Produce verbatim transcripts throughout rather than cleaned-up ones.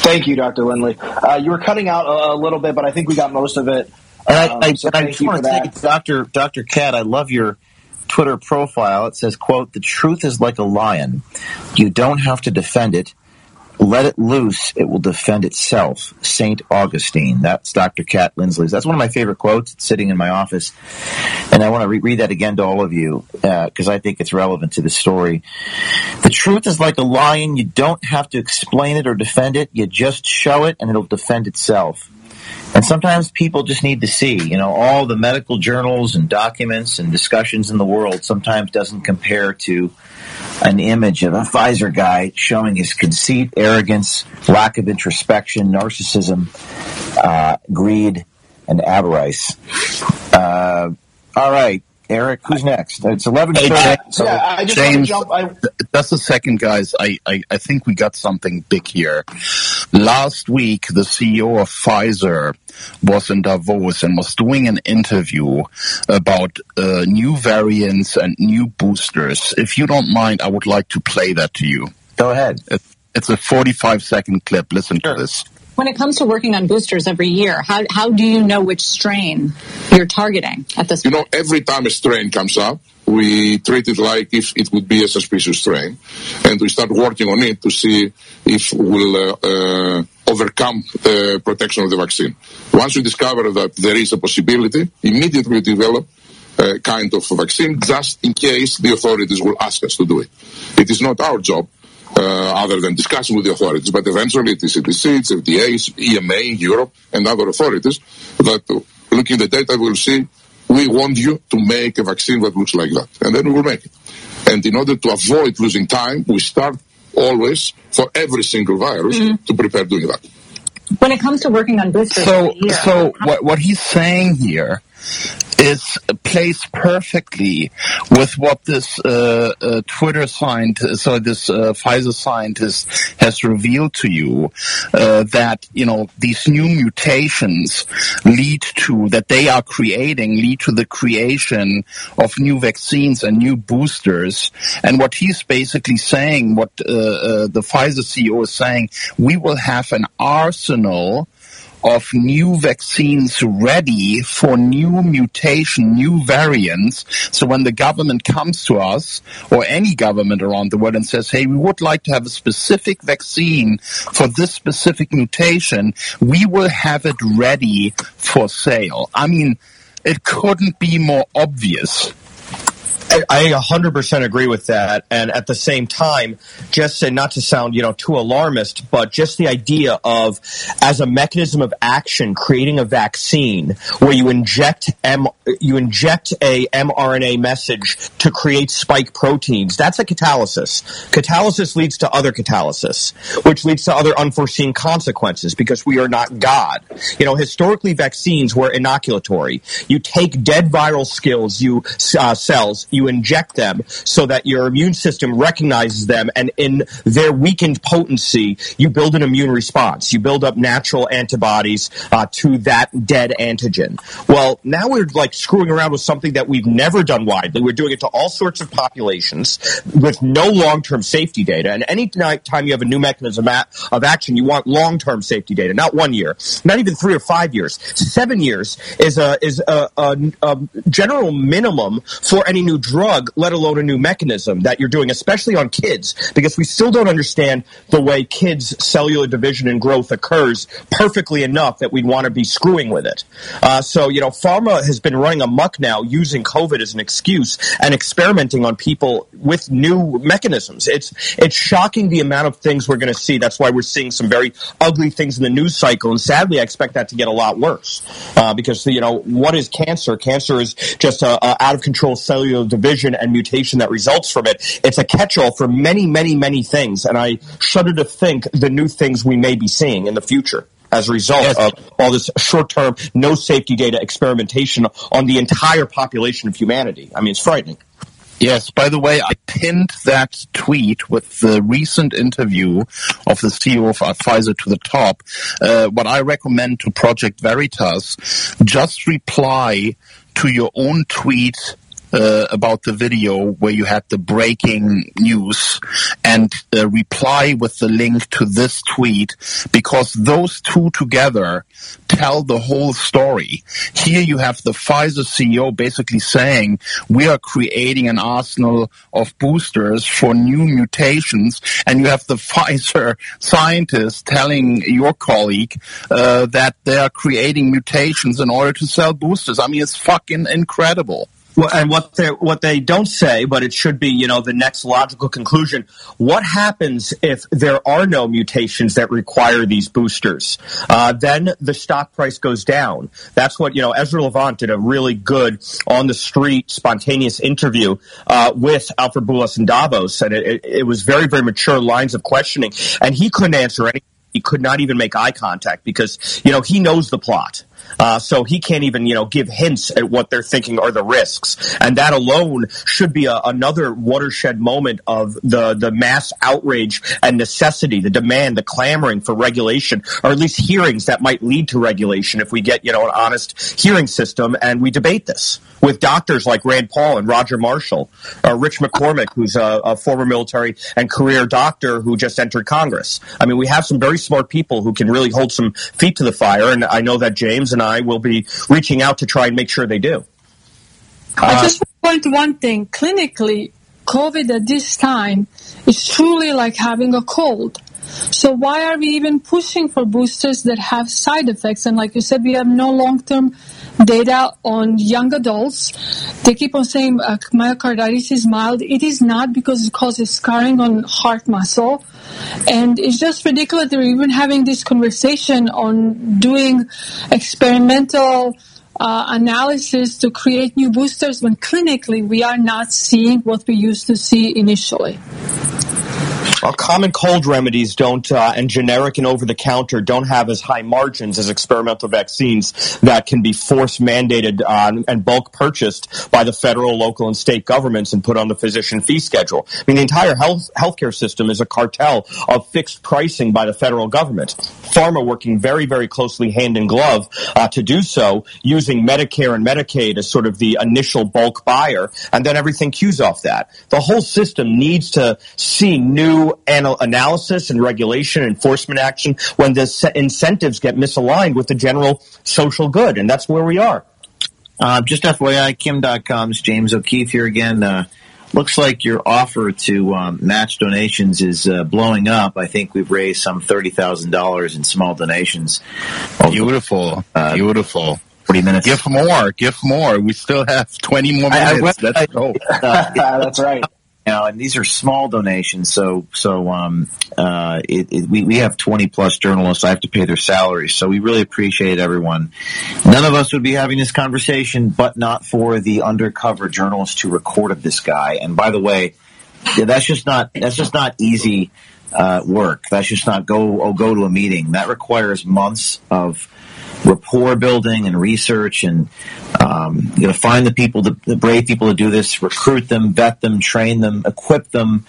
Thank you, Doctor Lindley. Uh, you were cutting out a, a little bit, but I think we got most of it. And I, um, I, so I just want to thank Doctor Doctor Cat. I love your Twitter profile. It says, quote, "The truth is like a lion. You don't have to defend it. Let it loose. It will defend itself." Saint Augustine. That's Doctor Cat Lindley's. That's one of my favorite quotes. It's sitting in my office. And I want to re- read that again to all of you because uh, I think it's relevant to the story. The truth is like a lion. You don't have to explain it or defend it. You just show it and it'll defend itself. And sometimes people just need to see, you know, all the medical journals and documents and discussions in the world sometimes doesn't compare to an image of a Pfizer guy showing his conceit, arrogance, lack of introspection, narcissism, uh, greed, and avarice. Uh, all right, Eric, who's next? It's eleven thirty. Hey, so yeah, I just James, jump, I, just a second, guys. I, I, I think we got something big here. Last week, the C E O of Pfizer was in Davos and was doing an interview about uh, new variants and new boosters. If you don't mind, I would like to play that to you. Go ahead. It's a forty-five second clip. Listen sure. to this. When it comes to working on boosters every year, how how do you know which strain you're targeting at this point? You know, every time a strain comes up, we treat it like if it would be a suspicious strain. And we start working on it to see if we'll uh, uh, overcome the protection of the vaccine. Once we discover that there is a possibility, immediately we develop a kind of vaccine just in case the authorities will ask us to do it. It is not our job. Uh, other than discussing with the authorities, but eventually it is C D C, it's F D A, it's E M A, Europe, and other authorities that uh, looking at the data will see, we want you to make a vaccine that looks like that, and then we will make it. And in order to avoid losing time, we start always, for every single virus, mm-hmm. to prepare doing that. When it comes to working on boosters, so so what what he's saying here is plays perfectly with what this uh, uh, Twitter scientist, so this uh, Pfizer scientist has revealed to you, uh, that, you know, these new mutations lead to, that they are creating, lead to the creation of new vaccines and new boosters. And what he's basically saying, what uh, uh, the Pfizer C E O is saying, we will have an arsenal of new vaccines ready for new mutation, new variants. So when the government comes to us, or any government around the world, and says, hey, we would like to have a specific vaccine for this specific mutation, we will have it ready for sale. I mean, it couldn't be more obvious. I one hundred percent agree with that. And at the same time, just and not to sound, you know, too alarmist, but just the idea of, as a mechanism of action, creating a vaccine where you inject M, you inject a mRNA message to create spike proteins. That's a catalysis. Catalysis leads to other catalysis, which leads to other unforeseen consequences because we are not God. You know, historically, vaccines were inoculatory. You take dead viral skills, you uh, cells, you inject them so that your immune system recognizes them, and in their weakened potency, you build an immune response. You build up natural antibodies uh, to that dead antigen. Well, now we're like screwing around with something that we've never done widely. We're doing it to all sorts of populations with no long-term safety data. And any time you have a new mechanism of action, you want long-term safety data, not one year, not even three or five years. Seven years is a is a, a, a general minimum for any new drug, let alone a new mechanism that you're doing, especially on kids, because we still don't understand the way kids' cellular division and growth occurs perfectly enough that we'd want to be screwing with it. Uh, so, you know, pharma has been running amok now using COVID as an excuse and experimenting on people with new mechanisms. It's it's shocking the amount of things we're going to see. That's why we're seeing some very ugly things in the news cycle, and sadly, I expect that to get a lot worse uh, because, you know, what is cancer? Cancer is just a, a out-of-control cellular division and mutation that results from it. It's a catch-all for many, many, many things, and I shudder to think the new things we may be seeing in the future as a result yes. of all this short-term, no safety data experimentation on the entire population of humanity. I mean, it's frightening. Yes, by the way, I pinned that tweet with the recent interview of the C E O of Pfizer to the top. Uh, what I recommend to Project Veritas, just reply to your own tweet uh, about the video where you had the breaking news and uh, reply with the link to this tweet, because those two together tell the whole story. Here you have the Pfizer C E O basically saying we are creating an arsenal of boosters for new mutations, and you have the Pfizer scientist telling your colleague uh, that they are creating mutations in order to sell boosters. I mean, it's fucking incredible. Well, and what they what they don't say, but it should be, you know, the next logical conclusion. What happens if there are no mutations that require these boosters? Uh, then the stock price goes down. That's what, you know, Ezra Levant did a really good on-the-street, spontaneous interview uh, with Alfred Boulos in Davos, and it, it, it was very, very mature lines of questioning, and he couldn't answer anything. He could not even make eye contact because, you know, he knows the plot. Uh, so he can't even, you know, give hints at what they're thinking are the risks. And that alone should be a, another watershed moment of the, the mass outrage and necessity, the demand, the clamoring for regulation, or at least hearings that might lead to regulation if we get, you know, an honest hearing system and we debate this with doctors like Rand Paul and Roger Marshall, uh, Rich McCormick, who's a, a former military and career doctor who just entered Congress. I mean, we have some very smart people who can really hold some feet to the fire, and I know that James and I will be reaching out to try and make sure they do. Uh, I just want to point one thing. Clinically, COVID at this time is truly like having a cold. So why are we even pushing for boosters that have side effects? And like you said, we have no long-term data on young adults. They keep on saying uh, myocarditis is mild. It is not, because it causes scarring on heart muscle. And it's just ridiculous that we're even having this conversation on doing experimental uh, analysis to create new boosters when clinically we are not seeing what we used to see initially. Well, common cold remedies don't, uh, and generic and over-the-counter don't have as high margins as experimental vaccines that can be force mandated on and bulk purchased by the federal, local, and state governments and put on the physician fee schedule. I mean, the entire health healthcare system is a cartel of fixed pricing by the federal government. Pharma working very, very closely hand in glove uh, to do so, using Medicare and Medicaid as sort of the initial bulk buyer, and then everything cues off that. The whole system needs to see new anal- analysis and regulation, enforcement action when the se- incentives get misaligned with the general social good, and that's where we are. Uh, just F Y I, Kim dot com's James O'Keefe here again. Uh, looks like your offer to um, match donations is uh, blowing up. I think we've raised some thirty thousand dollars in small donations. Beautiful. Uh, Beautiful. forty minutes. Give more. Give more. We still have twenty more minutes. I, I, Let's go. Uh, that's right. You know, and these are small donations, so so um, uh, it, it, we we have twenty plus journalists. I have to pay their salaries, so we really appreciate everyone. None of us would be having this conversation, but not for the undercover journalist who recorded this guy. And by the way, yeah, that's just not that's just not easy uh, work. That's just not go oh, go to a meeting. That requires months of rapport building and research, and um, you know, find the people, the, the brave people to do this, recruit them, vet them, train them, equip them.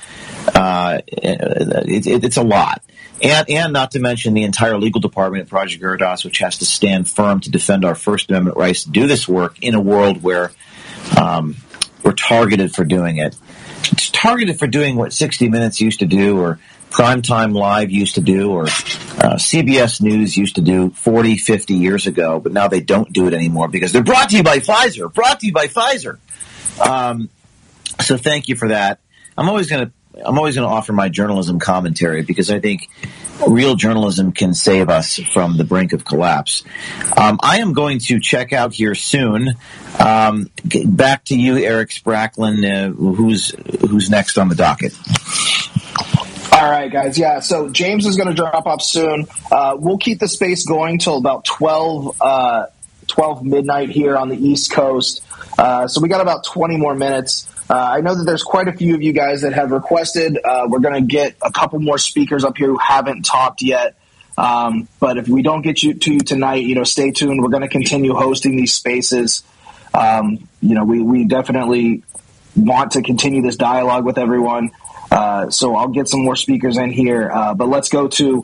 Uh, it, it, it's a lot, and and not to mention the entire legal department at Project Veritas, which has to stand firm to defend our First Amendment rights to do this work in a world where um, we're targeted for doing it. It's targeted for doing what sixty minutes used to do, or Primetime Live used to do, or uh, C B S News used to do forty, fifty years ago, but now they don't do it anymore because they're brought to you by Pfizer, brought to you by Pfizer. Um, so thank you for that. I'm always going to I'm always going to offer my journalism commentary because I think real journalism can save us from the brink of collapse. Um, I am going to check out here soon. Um, back to you, Eric Spracklin, uh, who's who's next on the docket. All right, guys. Yeah, so James is going to drop off soon. Uh, we'll keep the space going till about twelve, uh, twelve midnight here on the East Coast. Uh, so we got about twenty more minutes. Uh, I know that there's quite a few of you guys that have requested. Uh, we're going to get a couple more speakers up here who haven't talked yet. Um, but if we don't get you to you tonight, you know, stay tuned. We're going to continue hosting these spaces. Um, you know, we, we definitely want to continue this dialogue with everyone. Uh, so I'll get some more speakers in here. Uh, but let's go to